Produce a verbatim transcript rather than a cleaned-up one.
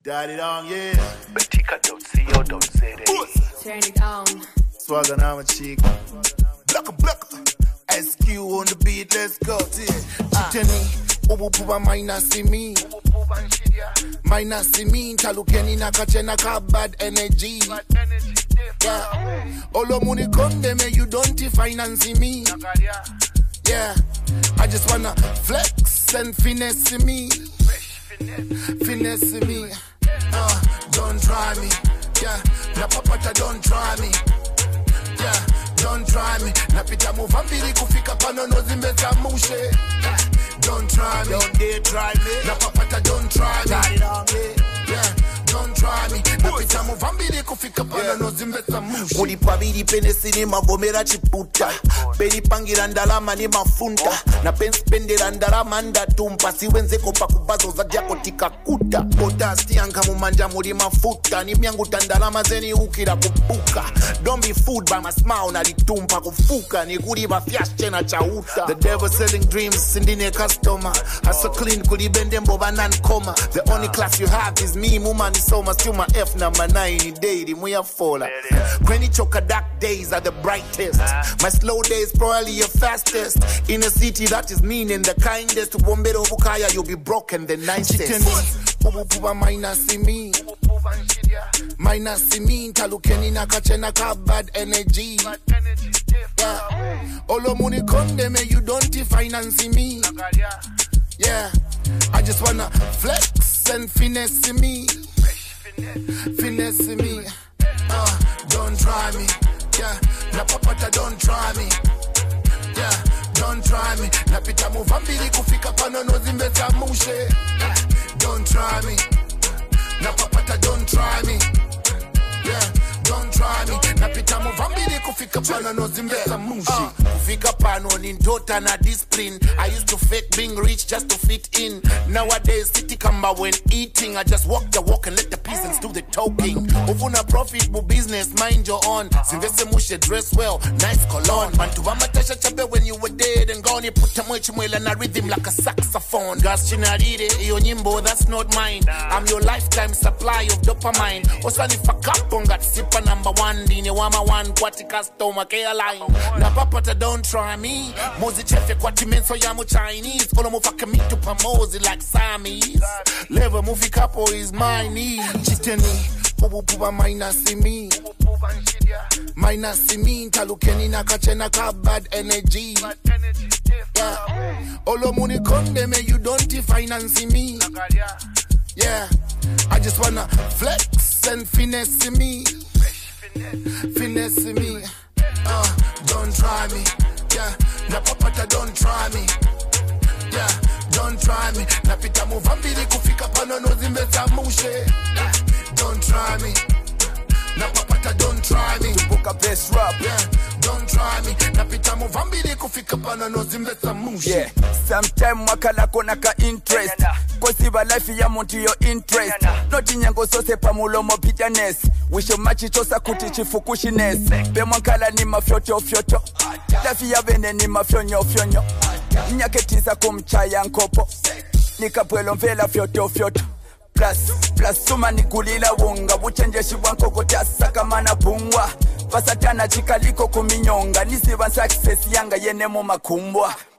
Daddy down, yeah. Betika dot co dot z a. Turn it on. Swagger now, my chick. Blocker, blocker. S Q on the beat, let's go. Chiteni, ubu puba minus me. Minus me, talukeni na kachena ka bad energy. Yeah. Olo money come them, you don't finance me. Yeah. I just wanna flex and finesse me. Finesse me. Uh, don't try me. Yeah. Na papata don't try me. Yeah. Don't try me. Na pita muvambiri kufika pano no zimbeta mushe. Don't try me. Don't dare try me. Na papata don't try me. Daddy down, yeah. Yeah. Don't try me. Na pita muvambiri kufika pano no zimbeta mushe. Kuli pabiri penesi ni magomera chiputa. Peni pangira ndalama ni mafunta. Na pensi pendera ndalama ndatumpa. Siwenze kopa kubazo za jako tikakuta. Potasti yanka mumanja muri mafuta. Ni miangu tandalama zeni ukira kupuka. Don't be fooled by my smile na litumpa kufuka. Ni kuri ba fiasche na chauta. The devil selling dreams sindine customer. Hustle clean kuli bende mboba nan koma. The only class you have is me muma ni soma. Still my F number nine ni daily muya fola. Kweni choka dark days are the brightest. My slow days probably your fastest. In a city that is mean and the kindest. Wombero bukaya you'll be broken the nicest. Chiteni, ubu puba minus me. Minus me, talukeni na kachena ka bad energy. Yeah. Olo money come them, you don't finance me. Yeah. I just wanna flex and finesse me. Finesse me. Uh, don't try me. Yeah. Na papata don't try me. Yeah. Don't try me. Na pita muvambiri kufika pano no zimbeta mushe. Don't try me. Na papata don't try me. Yeah. Don't try me. Na pita muvambiri kufika pano no zimbeta mushe. Kufika pano ni ndota na discipline. I used to fake being rich just to fit in. Nowadays city kamba when eating. I just walk the walk and let the peasants do the talking. Uvuna profit bu business, mind your own. Sinvese mushe dress well, nice cologne. Bantu vamatasha chabe when you were dead and gone. You put a mwechi mwela na rhythm like a saxophone. Gas chinarire, iyo nyimbo, that's not mine. I'm your lifetime supply of dopamine. Osani fakaponga sipa number one. Dine wama one, kwati customer care line. Na papata don't try me. Mozi chefe kwati menso yamu Chinese. Olo mufaka mitu pamozi like Siamese. Level movie couple is my need. Chiteni, ubu puba minus me. Minus me, talukeni na kachena ka bad energy. Yeah. Olo money come them, you don't finance me. Yeah. I just wanna flex and finesse me. Finesse me. Uh, don't try me. Yeah. Na papata don't try me. Yeah. Don't try me. Na pita muvambiri kufika pano no zimbeta mushe. Don't try me. Na papata don't try me. Book a best rap. Yeah. Don't try me. Na pita muvambiri kufika pano no zimbeta mushe. Yeah. Sometime wakala kona ka interest. Kosi ba life ya muntu yo interest. Noti nyango sose pa mulomo bitterness. Wisho machi tosa kuti chifukushiness. Be mwankala ni mafyoto fyoto. Life ya bene ni mafyonyo fyonyo. Nyaketiza kumchaya nkopo. Nikapwelo mvela fyoto fyoto. Plus, plus suma nikulila wunga. Buchenjeshi wankoko tasaka mana pungwa. Pasatana chikaliko kuminyonga. Nisiva success yanga yene mu makumbwa.